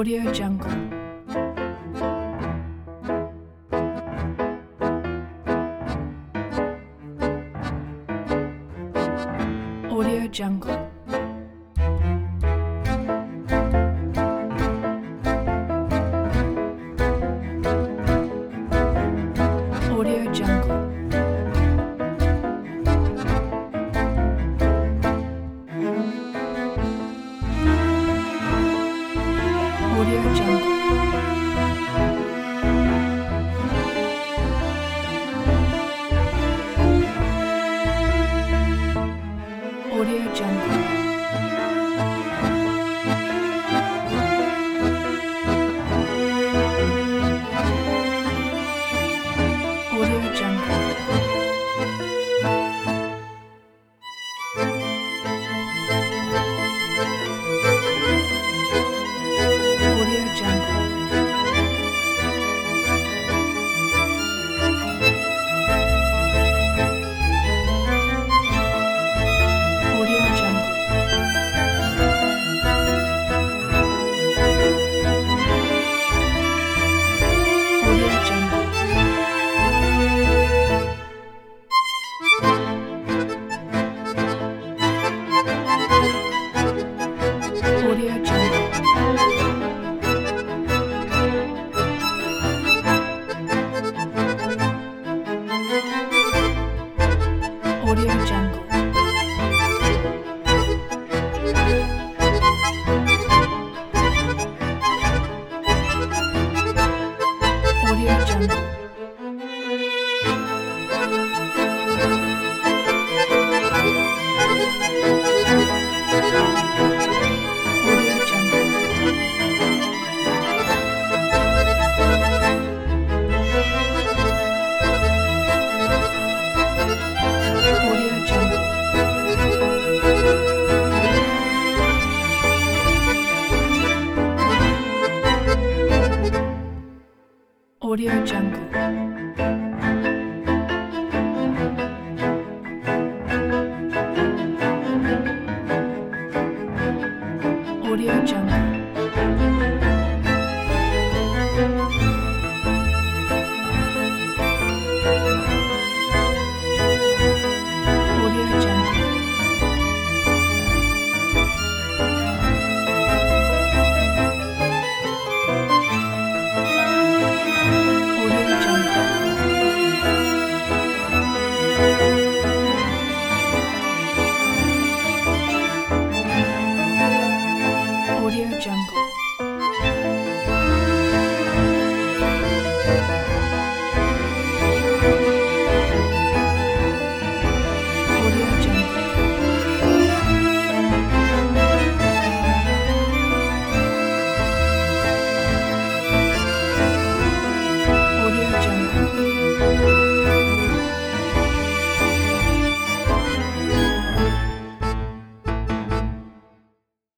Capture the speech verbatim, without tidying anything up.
Audio Jungle. Audio Jungle. Audio Jungle. Audio Jungle. Audio Jungle. Audio Jungle. Audio Jungle. Audio Jungle. Audio Jungle. Audio Jungle. Audio Jungle. Audio Jungle. Audio Jungle. Audio Jungle. Audio Jungle. Audio Jungle. Audio Jungle. Audio Jungle. Audio Jungle.